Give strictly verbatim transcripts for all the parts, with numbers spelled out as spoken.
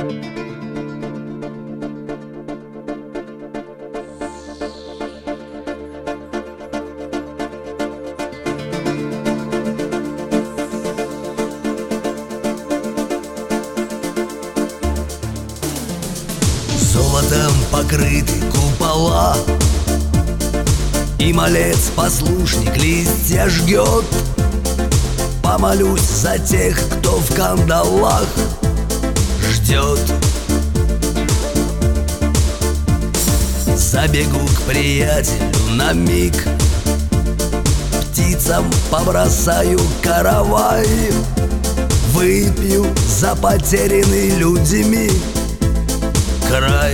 Золотом покрыты купола, и малец-послушник листья жгет. Помолюсь за тех, кто в кандалах ждет. Забегу к приятелю на миг, птицам побросаю каравай, выпью за потерянный людьми край.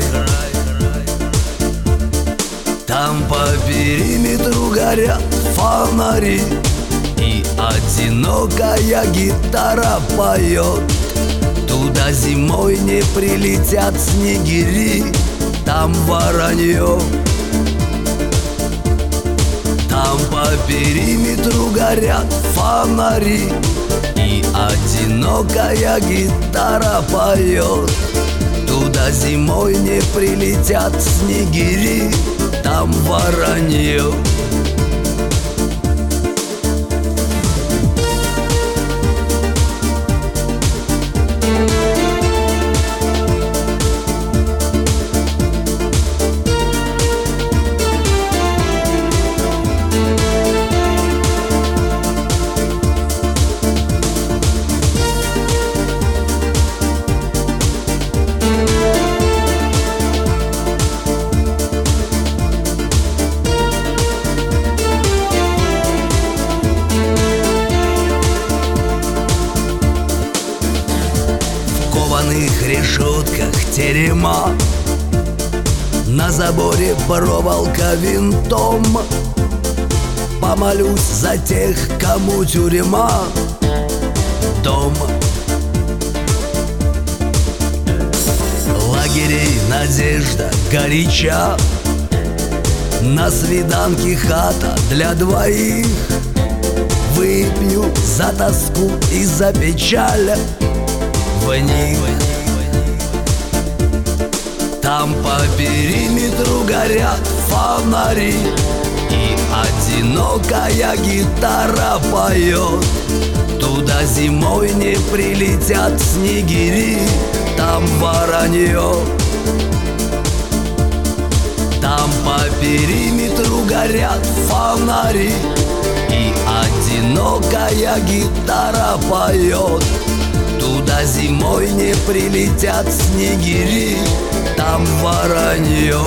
Там по периметру горят фонари, и одинокая гитара поет. Туда зимой не прилетят снегири, там воронье. Там по периметру горят фонари, и одинокая гитара поет. Туда зимой не прилетят снегири, там воронье. В решетках терема, на заборе проволока винтом. Помолюсь за тех, кому тюрьма дом. Лагерей надежда горяча, на свиданке хата для двоих. Выпью за тоску и за печаль в них. Там по периметру горят фонари, и одинокая гитара поет. Туда зимой не прилетят снегири, там воронье. Там по периметру горят фонари, и одинокая гитара поет. Туда зимой не прилетят снегири, там воронье.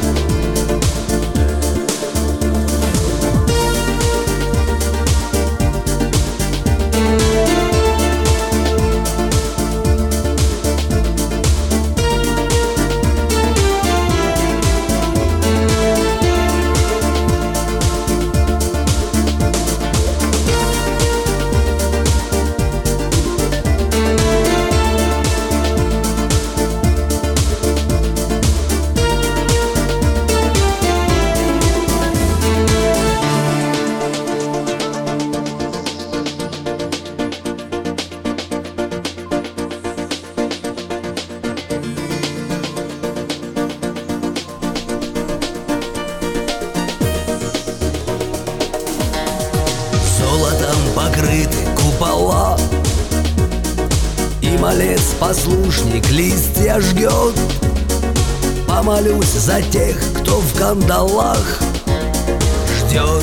Золотом покрыты купола, и малец-послушник листья жгет. Помолюсь за тех, кто в кандалах ждет.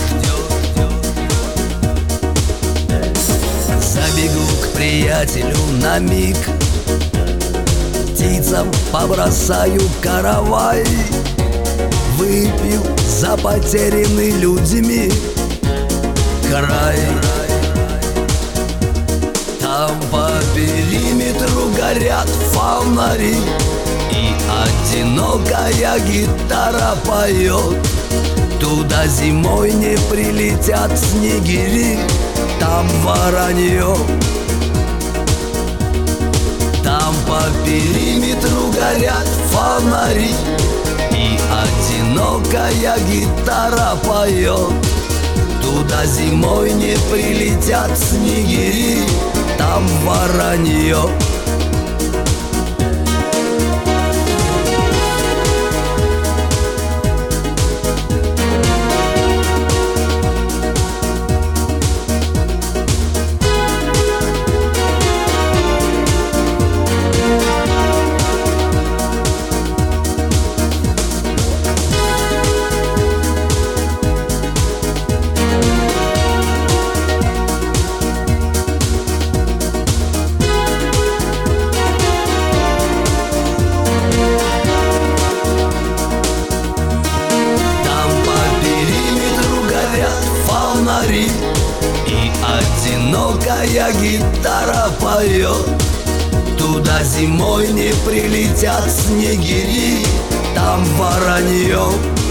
Забегу к приятелю на миг, птицам побросаю каравай, выпью за потерянный людьми край. Там по периметру горят фонари, и одинокая гитара поет. Туда зимой не прилетят снегири, там воронье. Там по периметру горят фонари, и одинокая гитара поет. Туда зимой не прилетят снегири, там воронье. поет. Туда зимой не прилетят снегири, там воронье.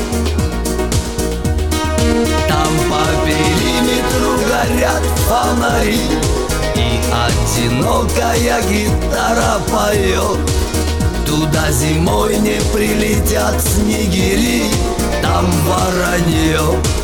Там по периметру горят фонари, и одинокая гитара поет. Туда зимой не прилетят снегири, там воронье.